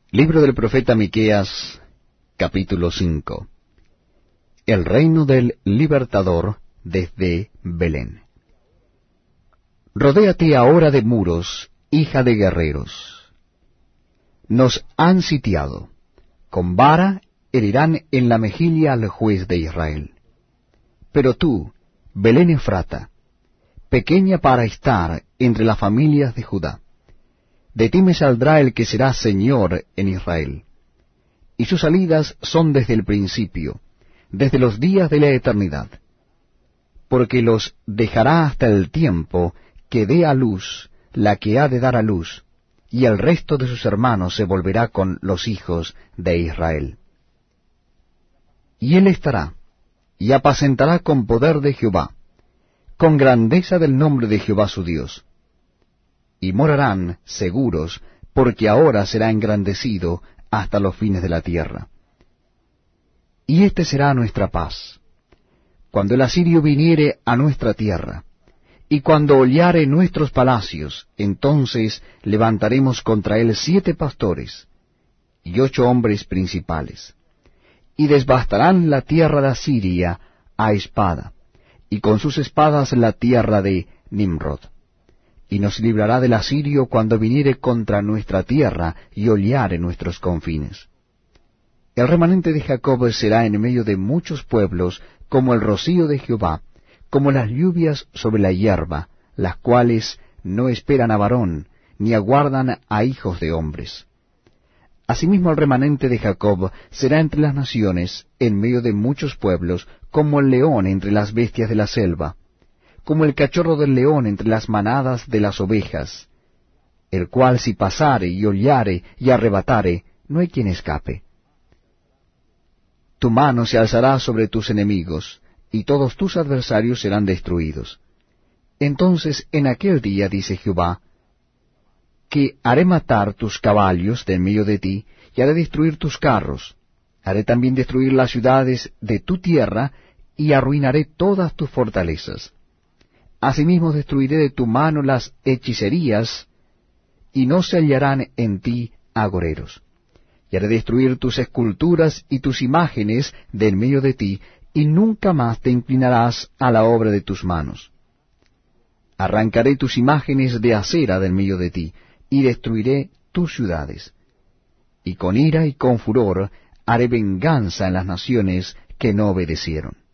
Libro del profeta Miqueas, capítulo 5. El reino del libertador desde Belén. Rodéate ahora de muros, hija de guerreros. Nos han sitiado. Con vara herirán en la mejilla al juez de Israel. Pero tú, Belén Efrata, pequeña para estar entre las familias de Judá, de ti me saldrá el que será Señor en Israel. Y sus salidas son desde el principio, desde los días de la eternidad. Porque los dejará hasta el tiempo que dé a luz la que ha de dar a luz, y el resto de sus hermanos se volverá con los hijos de Israel. Y él estará, y apacentará con poder de Jehová, con grandeza del nombre de Jehová su Dios. Y morarán seguros, porque ahora será engrandecido hasta los fines de la tierra. Y este será nuestra paz, cuando el asirio viniere a nuestra tierra, y cuando hollare nuestros palacios, entonces levantaremos contra él 7 pastores, y 8 hombres principales, y desbastarán la tierra de Asiria a espada, y con sus espadas la tierra de Nimrod. Y nos librará del asirio cuando viniere contra nuestra tierra y hollare nuestros confines. El remanente de Jacob será en medio de muchos pueblos, como el rocío de Jehová, como las lluvias sobre la hierba, las cuales no esperan a varón, ni aguardan a hijos de hombres. Asimismo el remanente de Jacob será entre las naciones, en medio de muchos pueblos, como el león entre las bestias de la selva, como el cachorro del león entre las manadas de las ovejas, el cual si pasare y hollare y arrebatare, no hay quien escape. Tu mano se alzará sobre tus enemigos, y todos tus adversarios serán destruidos. Entonces en aquel día, dice Jehová, que haré matar tus caballos de en medio de ti, y haré destruir tus carros. Haré también destruir las ciudades de tu tierra, y arruinaré todas tus fortalezas. Asimismo destruiré de tu mano las hechicerías, y no se hallarán en ti agoreros. Y haré destruir tus esculturas y tus imágenes de en medio de ti, y nunca más te inclinarás a la obra de tus manos. Arrancaré tus imágenes de acera de en medio de ti, y destruiré tus ciudades. Y con ira y con furor haré venganza en las naciones que no obedecieron.